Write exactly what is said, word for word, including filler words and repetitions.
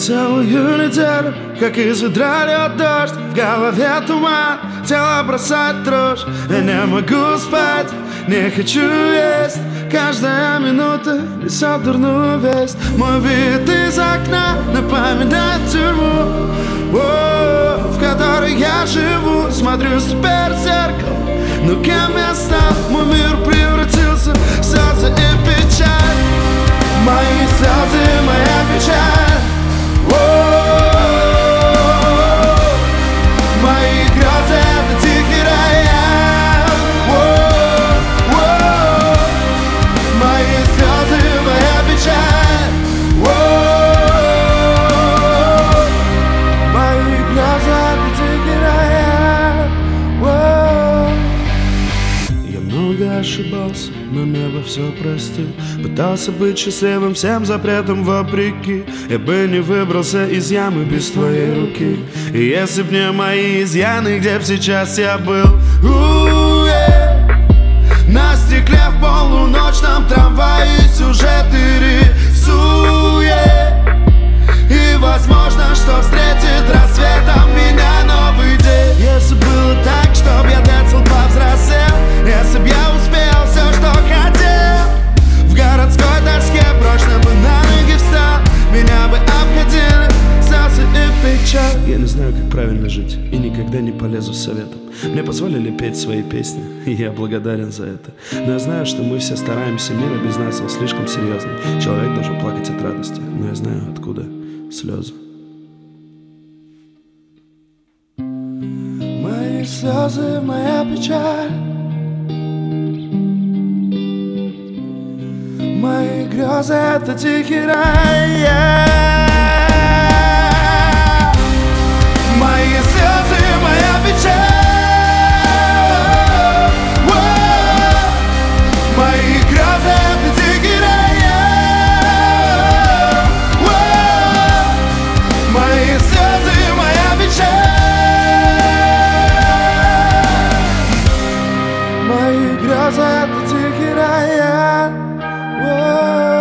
целую неделю, как из ведра льет дождь, в голове туман, тело бросает дрожь. Я не могу спать, не хочу есть, каждая минута несет дурную весть. Мой вид из окна напоминает тюрьму, о, в которой я живу. Смотрю теперь в зеркало, но кем я стал? Мой мир превратился в слезы и печаль. Мои слезы, моя печаль. О-о-о-о. Мои грезы — это дикий рояль. О-о-о-о. Мои слезы, моя печаль. О-о-о-о. Мои грезы — это дикий рояль. О-о-о-о. Я много ошибался, но небо все простит. Пытался быть счастливым всем запретам вопреки. Я бы не выбрался из ямы без твоей руки. И если б не мои изъяны, где б сейчас я был? У-у-у-э. На стекле в полуночном трамвае сюжеты рисует. И возможно, что встретит рассветом меня новый день. Если было так, чтоб я децл повзрослел, если б я успел все, что хотел, в городской тоске прочно бы на ноги встал, меня бы обходили слезы и печаль. Я не знаю, как правильно жить, и никогда не полезу с советом. Мне позволили петь свои песни, и я благодарен за это. Но я знаю, что мы все стараемся, мир без нас он слишком серьезный. Человек должен плакать от радости, но я знаю, откуда слезы. Мои слезы, моя печаль. Мои грезы — это тихий рай. Мои слезы, моя печаль. Мои грезы — это тихий рай. Мои слезы, моя печаль. Мои грезы — это тихий рай. Whoa.